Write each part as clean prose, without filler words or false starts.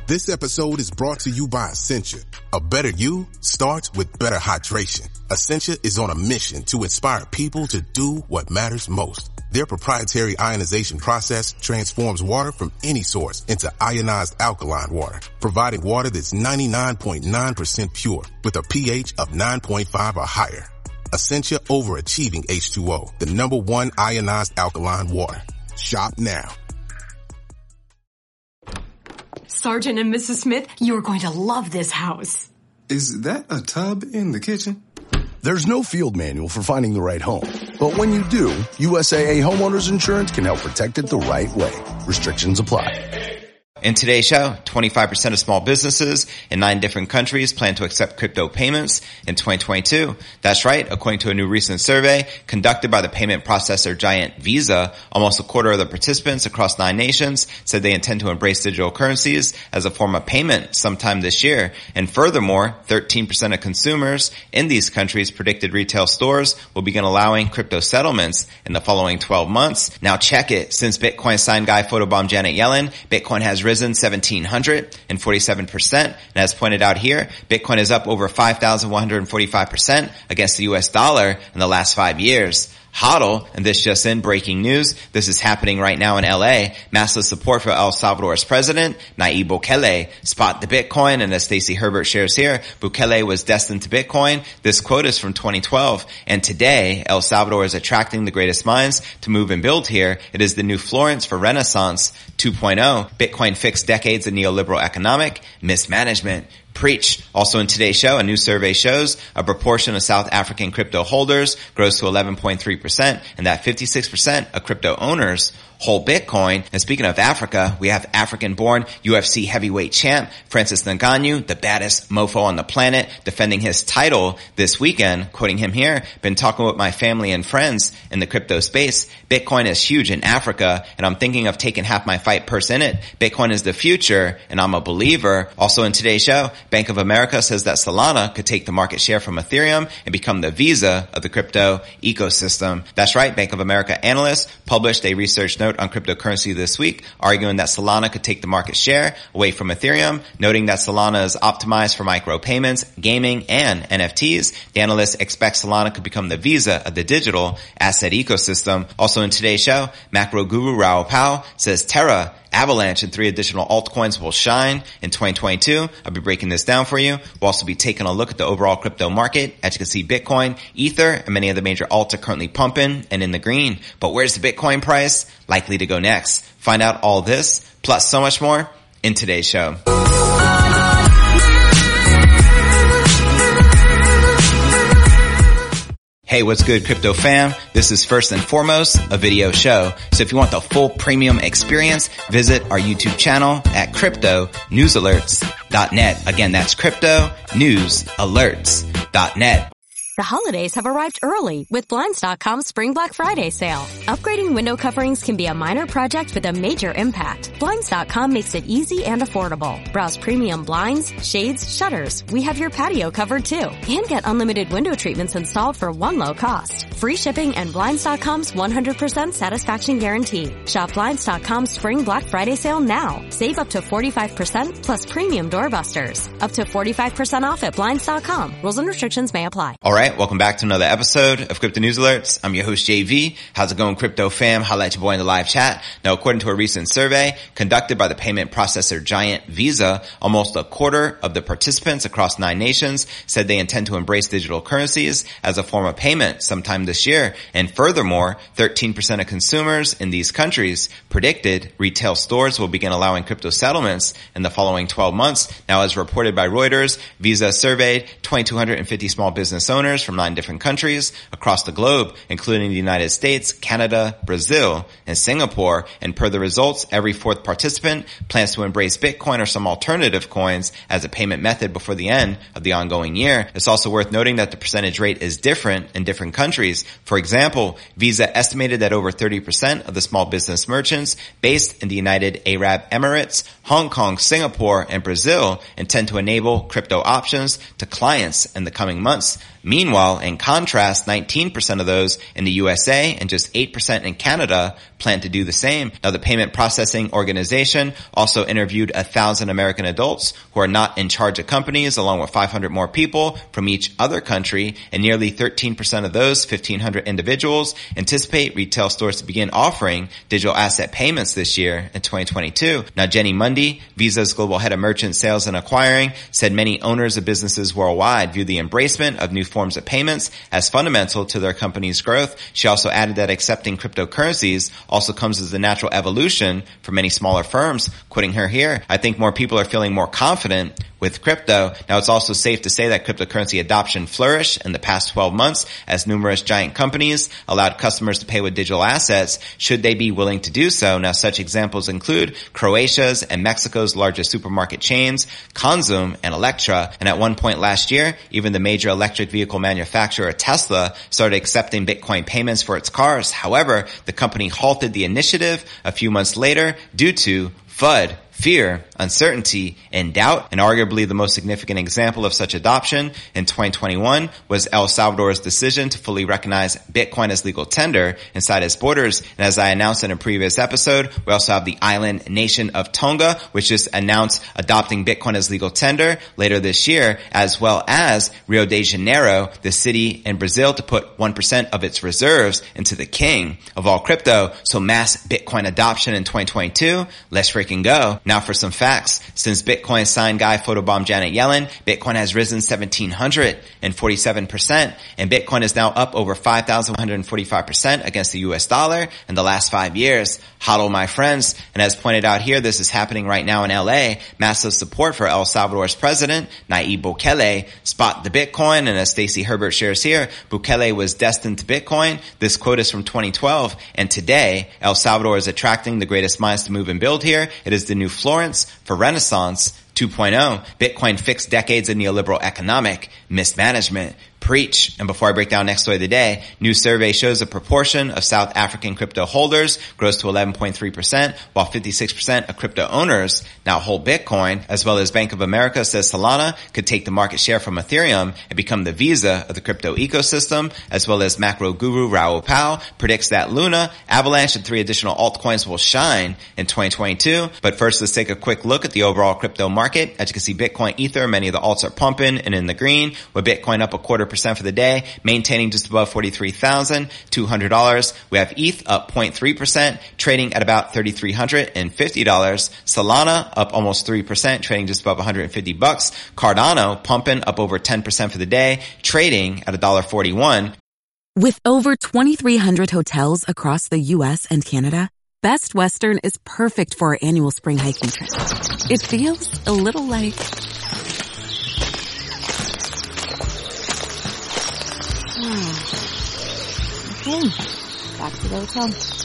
This episode is brought to you by Essentia. A better you starts with better hydration. Essentia is on a mission to inspire people to do what matters most. Their proprietary ionization process transforms water from any source into ionized alkaline water, providing water that's 99.9% pure with a pH of 9.5 or higher. Essentia overachieving H2O, the #1 ionized alkaline water. Shop now. Sergeant and Mrs. Smith, you are going to love this house. Is that a tub in the kitchen? There's no field manual for finding the right home. But when you do, USAA Homeowners Insurance can help protect it the right way. Restrictions apply. In today's show, 25% of small businesses in 9 different countries plan to accept crypto payments in 2022. That's right. According to a new recent survey conducted by the payment processor giant Visa, almost a quarter of the participants across 9 nations said they intend to embrace digital currencies as a form of payment sometime this year. And furthermore, 13% of consumers in these countries predicted retail stores will begin allowing crypto settlements in the following 12 months. Now check it. Since Bitcoin sign guy photobomb Janet Yellen, Bitcoin has risen 1,747%. And as pointed out here, Bitcoin is up over 5,145% against the US dollar in the last 5 years. HODL, and this just in, breaking news, this is happening right now in LA. Massive support for El Salvador's president, Nayib Bukele. Spot the Bitcoin, and as Stacey Herbert shares here, Bukele was destined to Bitcoin. This quote is from 2012. And today, El Salvador is attracting the greatest minds to move and build here. It is the new Florence for Renaissance 2.0. Bitcoin fixed decades of neoliberal economic mismanagement. Preach. Also in today's show, a new survey shows a proportion of South African crypto holders grows to 11.3%, and that 56% of crypto owners hold Bitcoin. And speaking of Africa, we have African-born UFC heavyweight champ Francis Ngannou, the baddest mofo on the planet, defending his title this weekend. Quoting him here, been talking with my family and friends in the crypto space. Bitcoin is huge in Africa, and I'm thinking of taking half my fight purse in it. Bitcoin is the future, and I'm a believer. Also in today's show, Bank of America says that Solana could take the market share from Ethereum and become the Visa of the crypto ecosystem. That's right, Bank of America analysts published a research note on cryptocurrency this week, arguing that Solana could take the market share away from Ethereum, noting that Solana is optimized for micropayments, gaming, and NFTs. The analysts expect Solana could become the Visa of the digital asset ecosystem. Also in today's show, macro guru Raoul Pal says Terra, Avalanche, and 3 additional altcoins will shine in 2022. I'll be breaking this down for you. We'll also be taking a look at the overall crypto market. As you can see, Bitcoin, Ether, and many of the major alts are currently pumping and in the green. But where's the Bitcoin price? Likely to go next. Find out all this, plus so much more, in today's show. Hey, what's good, crypto fam? This is first and foremost a video show. So if you want the full premium experience, visit our YouTube channel at cryptonewsalerts.net. Again, that's cryptonewsalerts.net. The holidays have arrived early with Blinds.com's Spring Black Friday sale. Upgrading window coverings can be a minor project with a major impact. Blinds.com makes it easy and affordable. Browse premium blinds, shades, shutters. We have your patio covered too. And get unlimited window treatments installed for one low cost. Free shipping and Blinds.com's 100% satisfaction guarantee. Shop Blinds.com's Spring Black Friday sale now. Save up to 45% plus premium doorbusters. Up to 45% off at Blinds.com. Rules and restrictions may apply. All right, welcome back to another episode of Crypto News Alerts. I'm your host, JV. How's it going, crypto fam? Holla at your boy in the live chat. Now, according to a recent survey conducted by the payment processor giant Visa, almost a quarter of the participants across 9 nations said they intend to embrace digital currencies as a form of payment sometime this year. And furthermore, 13% of consumers in these countries predicted retail stores will begin allowing crypto settlements in the following 12 months. Now, as reported by Reuters, Visa surveyed 2,250 small business owners from 9 different countries across the globe, including the United States, Canada, Brazil, and Singapore. And per the results, every 4th participant plans to embrace Bitcoin or some alternative coins as a payment method before the end of the ongoing year. It's also worth noting that the percentage rate is different in different countries. For example, Visa estimated that over 30% of the small business merchants based in the United Arab Emirates, Hong Kong, Singapore, and Brazil intend to enable crypto options to clients in the coming months. Meanwhile, in contrast, 19% of those in the USA and just 8% in Canada plan to do the same. Now, the Payment Processing Organization also interviewed 1,000 American adults who are not in charge of companies, along with 500 more people from each other country, and nearly 13% of those 1,500 individuals anticipate retail stores to begin offering digital asset payments this year in 2022. Now, Jenny Mundy, Visa's global head of merchant sales and acquiring, said many owners of businesses worldwide view the embracement of new forms of payments as fundamental to their company's growth. She also added that accepting cryptocurrencies also comes as a natural evolution for many smaller firms. Quoting her here, I think more people are feeling more confident with crypto. Now, it's also safe to say that cryptocurrency adoption flourished in the past 12 months as numerous giant companies allowed customers to pay with digital assets should they be willing to do so. Now, such examples include Croatia's and Mexico's largest supermarket chains, Consum and Electra. And at one point last year, even the major electric vehicle manufacturer Tesla started accepting Bitcoin payments for its cars. However, the company halted the initiative a few months later due to FUD, fear, uncertainty, and doubt. And arguably the most significant example of such adoption in 2021 was El Salvador's decision to fully recognize Bitcoin as legal tender inside its borders. And as I announced in a previous episode, we also have the island nation of Tonga, which just announced adopting Bitcoin as legal tender later this year, as well as Rio de Janeiro, the city in Brazil, to put 1% of its reserves into the king of all crypto. So mass Bitcoin adoption in 2022. Let's freaking go. Now for some facts. Since Bitcoin signed Guy photobomb Janet Yellen, Bitcoin has risen 1,747%, and Bitcoin is now up over 5,145% against the US dollar in the last 5 years. Hodl, my friends. And as pointed out here, this is happening right now in LA. Massive support for El Salvador's president, Nayib Bukele. Spot the Bitcoin, and as Stacey Herbert shares here, Bukele was destined to Bitcoin. This quote is from 2012, and today, El Salvador is attracting the greatest minds to move and build here. It is the new Florence for Renaissance 2.0. Bitcoin fixed decades of neoliberal economic mismanagement. Preach. And before I break down next story of the day, new survey shows a proportion of South African crypto holders grows to 11.3%, while 56% of crypto owners now hold Bitcoin, as well as Bank of America says Solana could take the market share from Ethereum and become the Visa of the crypto ecosystem, as well as macro guru Raoul Pal predicts that Luna, Avalanche, and 3 additional altcoins will shine in 2022. But first, let's take a quick look at the overall crypto market. As you can see, Bitcoin, Ether, many of the alts are pumping and in the green, with Bitcoin up 0.25% for the day, maintaining just above $43,200. We have ETH up 0.3%, trading at about $3,350. Solana up almost 3%, trading just above $150. Cardano pumping up over 10% for the day, trading at $1.41. With over 2,300 hotels across the U.S. and Canada, Best Western is perfect for our annual spring hiking trip. It feels a little like... Okay, back to the hotel.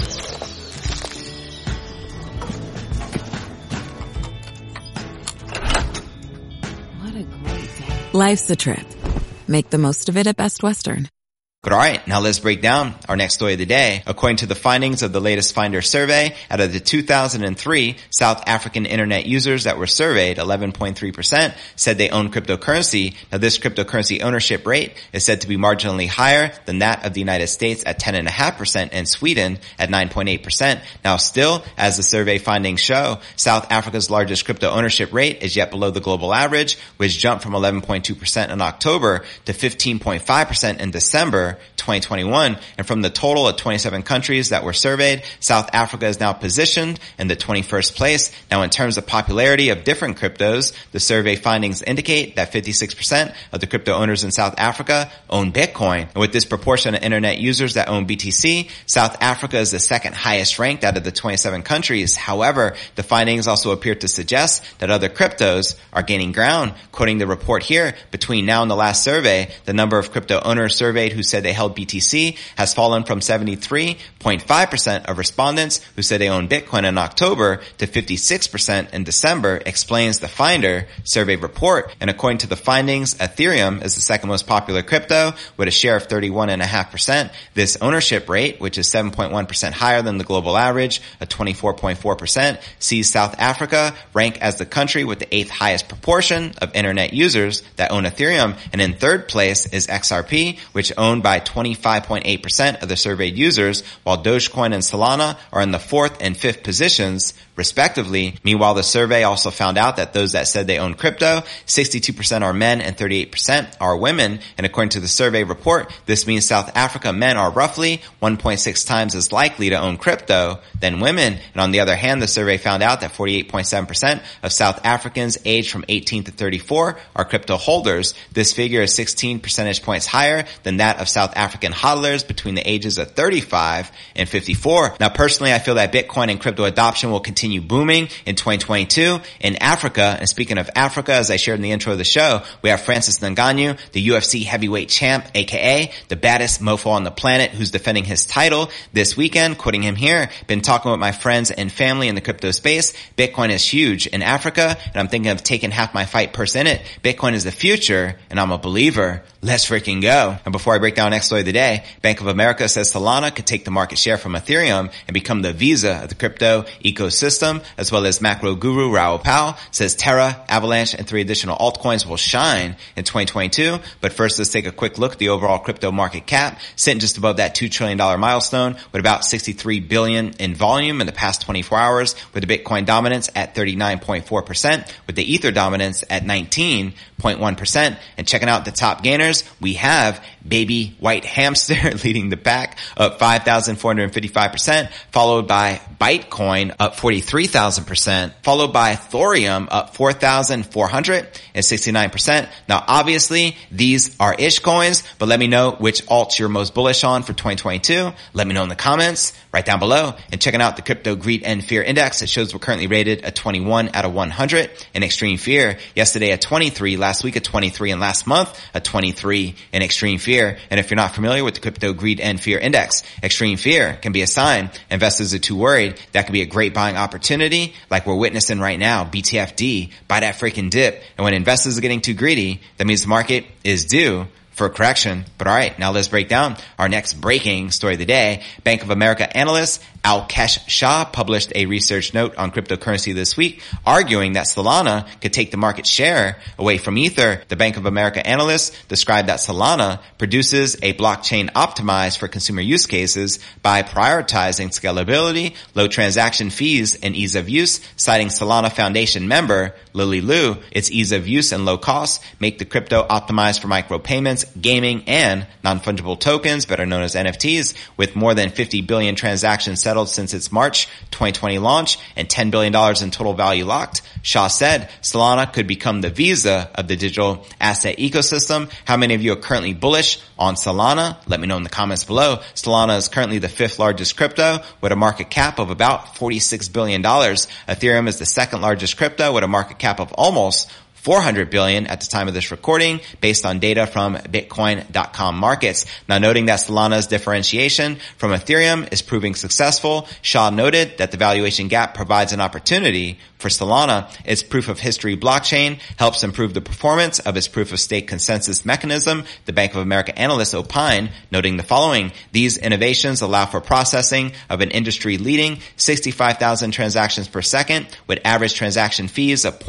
What a great day. Life's a trip. Make the most of it at Best Western. Good. All right. Now let's break down our next story of the day. According to the findings of the latest Finder survey, out of the 2003 South African internet users that were surveyed, 11.3% said they own cryptocurrency. Now this cryptocurrency ownership rate is said to be marginally higher than that of the United States at 10.5% and Sweden at 9.8%. Now still, as the survey findings show, South Africa's largest crypto ownership rate is yet below the global average, which jumped from 11.2% in October to 15.5% in December 2021. And from the total of 27 countries that were surveyed, South Africa is now positioned in the 21st place. Now, in terms of popularity of different cryptos, the survey findings indicate that 56% of the crypto owners in South Africa own Bitcoin. And with this proportion of internet users that own BTC, South Africa is the second highest ranked out of the 27 countries. However, the findings also appear to suggest that other cryptos are gaining ground. Quoting the report here, between now and the last survey, the number of crypto owners surveyed who said they held BTC has fallen from 73.5% of respondents who said they owned Bitcoin in October to 56% in December, explains the Finder survey report. And according to the findings, Ethereum is the second most popular crypto with a share of 31.5%. This ownership rate, which is 7.1% higher than the global average of 24.4%, sees South Africa rank as the country with the 8th highest proportion of internet users that own Ethereum. And in third place is XRP, which owned by 25.8% of the surveyed users, while Dogecoin and Solana are in the 4th and 5th positions, respectively. Meanwhile, the survey also found out that those that said they own crypto, 62% are men and 38% are women. And according to the survey report, this means South Africa men are roughly 1.6 times as likely to own crypto than women. And on the other hand, the survey found out that 48.7% of South Africans aged from 18 to 34 are crypto holders. This figure is 16 percentage points higher than that of South African hodlers between the ages of 35 and 54. Now, personally, I feel that Bitcoin and crypto adoption will continue booming in 2022 in Africa. And speaking of Africa, as I shared in the intro of the show, we have Francis Ngannou, the UFC heavyweight champ, aka the baddest mofo on the planet, who's defending his title this weekend. Quoting him here, been talking with my friends and family in the crypto space. Bitcoin is huge in Africa, and I'm thinking of taking half my fight purse in it. Bitcoin is the future, and I'm a believer. Let's freaking go. And before I break down next story of the day, Bank of America says Solana could take the market share from Ethereum and become the Visa of the crypto ecosystem, as well as macro guru Raoul Pal says Terra, Avalanche, and 3 additional altcoins will shine in 2022. But first, let's take a quick look at the overall crypto market cap, sitting just above that $2 trillion milestone with about 63 billion in volume in the past 24 hours, with the Bitcoin dominance at 39.4%, with the Ether dominance at 19.1%. And checking out the top gainers, we have Baby White Hamster leading the pack up 5,455%, followed by Bytecoin up 43,000%, followed by Thorium up 4,469%. Now, obviously, these are ish coins, but let me know which alts you're most bullish on for 2022. Let me know in the comments right down below. And checking out the Crypto Greed and Fear Index, it shows we're currently rated a 21 out of 100 in extreme fear. Yesterday a 23, last week a 23, and last month a 23 in extreme fear. And if you're not familiar with the Crypto Greed and Fear Index, extreme fear can be a sign investors are too worried. That could be a great buying opportunity, like we're witnessing right now. BTFD, buy that freaking dip. And when investors are getting too greedy, that means the market is due for a correction. But all right, now let's break down our next breaking story of the day. Bank of America analyst Alkesh Shah published a research note on cryptocurrency this week, arguing that Solana could take the market share away from Ether. The Bank of America analyst described that Solana produces a blockchain optimized for consumer use cases by prioritizing scalability, low transaction fees, and ease of use, citing Solana Foundation member Lily Liu. Its ease of use and low cost make the crypto optimized for micropayments, gaming, and non-fungible tokens, better known as NFTs, with more than 50 billion transactions settled since its March 2020 launch and $10 billion in total value locked. Shah said Solana could become the Visa of the digital asset ecosystem. How many of you are currently bullish on Solana? Let me know in the comments below. Solana is currently the 5th largest crypto with a market cap of about $46 billion. Ethereum is the 2nd largest crypto with a market cap of almost $400 billion at the time of this recording, based on data from Bitcoin.com markets. Now, noting that Solana's differentiation from Ethereum is proving successful, Shah noted that the valuation gap provides an opportunity for Solana. Its proof of history blockchain helps improve the performance of its proof of stake consensus mechanism, the Bank of America analyst opined, noting the following. These innovations allow for processing of an industry-leading 65,000 transactions per second with average transaction fees of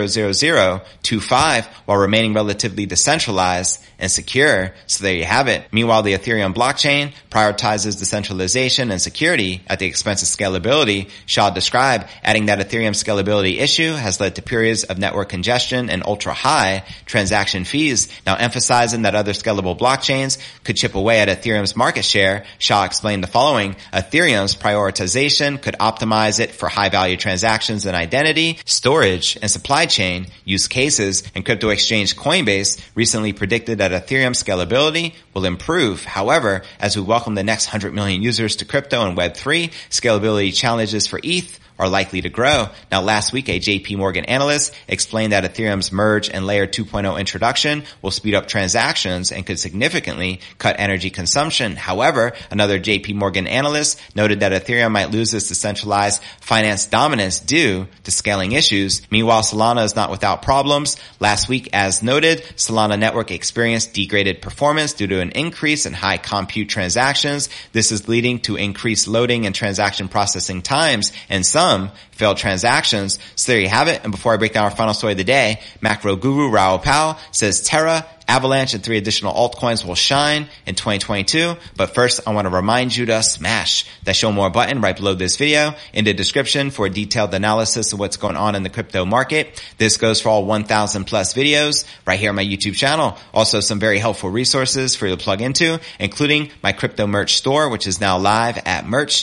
0.00025 while remaining relatively decentralized and secure. So there you have it. Meanwhile, the Ethereum blockchain prioritizes decentralization and security at the expense of scalability. Shah described, adding that Ethereum scalability issue has led to periods of network congestion and ultra-high transaction fees. Now, emphasizing that other scalable blockchains could chip away at Ethereum's market share, Shah explained the following. Ethereum's prioritization could optimize it for high-value transactions and identity, storage, and supply chain use cases. And crypto exchange Coinbase recently predicted that Ethereum scalability will improve. However, as we welcome the next 100 million users to crypto and Web3, scalability challenges for ETH are likely to grow. Now, last week, a JP Morgan analyst explained that Ethereum's merge and layer 2.0 introduction will speed up transactions and could significantly cut energy consumption. However, another JP Morgan analyst noted that Ethereum might lose its decentralized finance dominance due to scaling issues. Meanwhile, Solana is not without problems. Last week, as noted, Solana network experienced degraded performance due to an increase in high compute transactions. This is leading to increased loading and transaction processing times and some failed transactions. So there you have it. And before I break down our final story of the day, macro guru Raoul Pal says Terra, Avalanche, and 3 additional altcoins will shine in 2022. But first, I want to remind you to smash that show more button right below this video in the description for a detailed analysis of what's going on in the crypto market. This goes for all 1,000 plus videos right here on my YouTube channel. Also, some very helpful resources for you to plug into, including my crypto merch store, which is now live at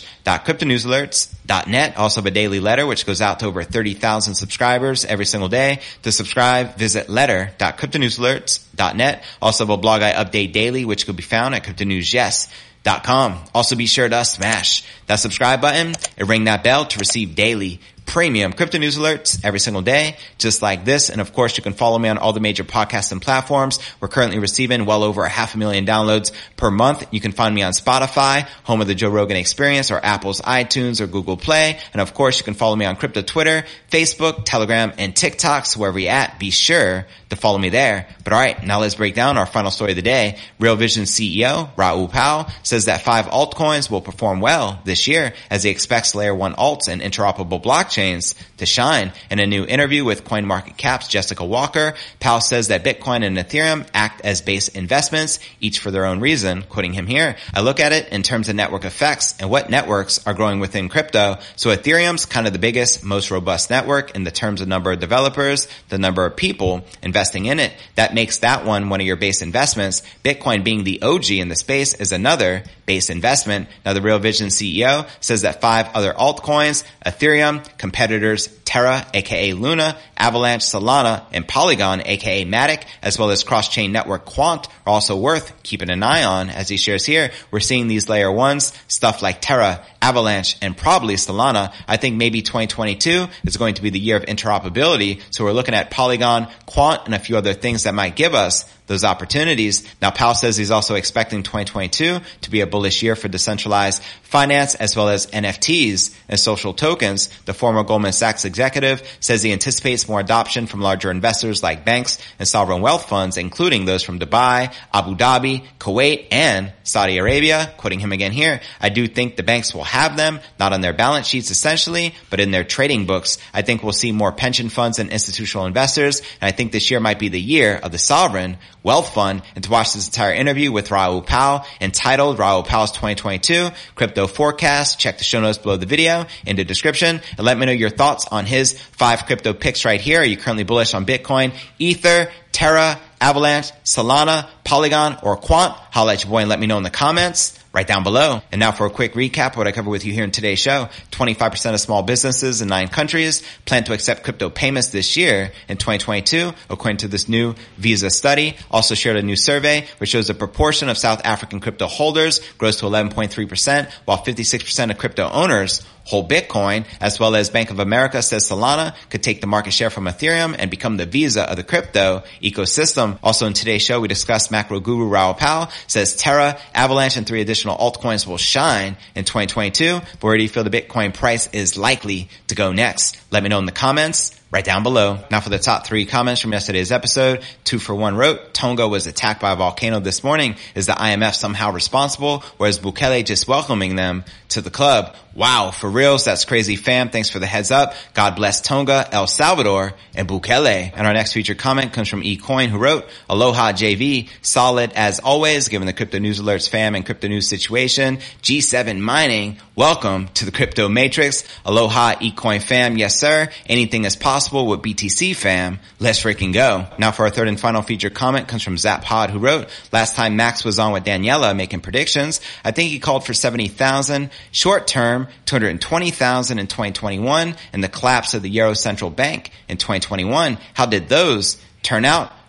merch.cryptonewsalerts.net. Also, a daily letter, which goes out to over 30,000 subscribers every single day. To subscribe, visit letter.cryptonewsalerts.net. Also, a blog I update daily, which could be found at cryptonewsyes.com. Also, be sure to smash that subscribe button and ring that bell to receive daily premium crypto news alerts every single day, just like this. And of course, you can follow me on all the major podcasting platforms. We're currently receiving well over 500,000 downloads per month. You can find me on Spotify, home of the Joe Rogan Experience, or Apple's iTunes or Google Play. And of course, you can follow me on crypto Twitter, Facebook, Telegram, and TikTok. So wherever you're at, be sure to follow me there. But all right, now let's break down our final story of the day. Real Vision CEO Raoul Pal says that 5 altcoins will perform well this year as he expects layer 1 alts and interoperable blockchains to shine. In a new interview with CoinMarketCap's Jessica Walker, Pal says that Bitcoin and Ethereum act as base investments, each for their own reason. Quoting him here, I look at it in terms of network effects and what networks are growing within crypto. So Ethereum's kind of the biggest, most robust network in the terms of number of developers, the number of people investing in it. That makes that one of your base investments. Bitcoin being the OG in the space is another base investment. Now, the Real Vision CEO says that 5 other altcoins, Ethereum, competitors Terra, aka Luna, Avalanche, Solana, and Polygon, aka Matic, as well as cross-chain network Quant, are also worth keeping an eye on. As he shares here, we're seeing these layer 1s, stuff like Terra, Avalanche, and probably Solana. I think maybe 2022 is going to be the year of interoperability. So we're looking at Polygon, Quant, and a few other things that might give us those opportunities. Now, Powell says he's also expecting 2022 to be a bullish year for decentralized finance as well as NFTs and social tokens. The former Goldman Sachs executive says he anticipates more adoption from larger investors like banks and sovereign wealth funds, including those from Dubai, Abu Dhabi, Kuwait, and Saudi Arabia. Quoting him again here, I do think the banks will have them, not on their balance sheets essentially, but in their trading books. I think we'll see more pension funds and institutional investors, and I think this year might be the year of the sovereign wealth fund. And to watch this entire interview with Raoul Pal, entitled Raoul Pal's 2022 Crypto Forecast, check the show notes below the video in the description, and let me know your thoughts on his 5 crypto picks right here. Are you currently bullish on Bitcoin, Ether, Terra, Avalanche, Solana, Polygon, or Quant? Holla at your boy and let me know in the comments right down below. And now for a quick recap of what I covered with you here in today's show. 25% of small businesses in 9 countries plan to accept crypto payments this year in 2022, according to this new Visa study. Also shared a new survey which shows the proportion of South African crypto holders grows to 11.3%, while 56% of crypto owners hold Bitcoin, as well as Bank of America says Solana could take the market share from Ethereum and become the Visa of the crypto ecosystem. Also in today's show, we discussed macro guru Raoul Pal says Terra, Avalanche, and 3 additional altcoins will shine in 2022. But where do you feel the Bitcoin price is likely to go next? Let me know in the comments right down below. Now for the top 3 comments from yesterday's episode. 2 for 1 wrote, Tonga was attacked by a volcano this morning. Is the IMF somehow responsible, or is Bukele just welcoming them to the club? Wow, for reals, that's crazy fam. Thanks for the heads up. God bless Tonga, El Salvador, and Bukele. And our next featured comment comes from eCoin, who wrote, Aloha JV, solid as always, given the Crypto News Alerts fam and crypto news situation. G7 mining, welcome to the Crypto Matrix. Aloha eCoin fam, yes sir. Anything is possible with BTC fam. Let's freaking go. Now for our third and final featured comment comes from Zap Pod, who wrote, last time Max was on with Daniela making predictions, I think he called for 70,000 short term, 220,000 in 2021, and the collapse of the Euro Central Bank in 2021. How did those turn out?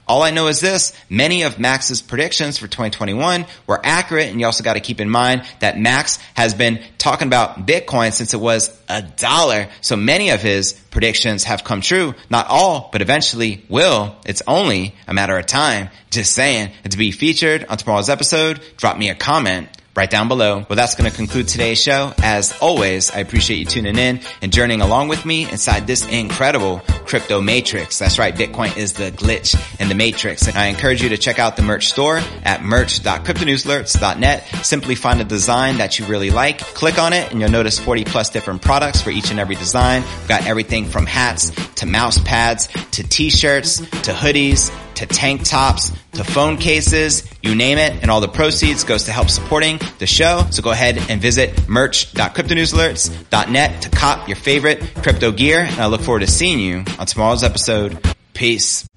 All I know is this: many of Max's predictions for 2021 were accurate, and you also got to keep in mind that Max has been talking about Bitcoin since it was $1. So many of his predictions have come true. Not all, but eventually will. It's only a matter of time. Just saying. And to be featured on tomorrow's episode, drop me a comment right down below. Well, that's going to conclude today's show. As always, I appreciate you tuning in and journeying along with me inside this incredible crypto matrix. That's right. Bitcoin is the glitch in the matrix. And I encourage you to check out the merch store at merch.cryptonewsalerts.net. Simply find a design that you really like, click on it, and you'll notice 40 plus different products for each and every design. We've got everything from hats to mouse pads to t-shirts to hoodies to tank tops to phone cases, you name it, and all the proceeds goes to help supporting the show. So go ahead and visit merch.cryptonewsalerts.net to cop your favorite crypto gear, and I look forward to seeing you on tomorrow's episode. Peace.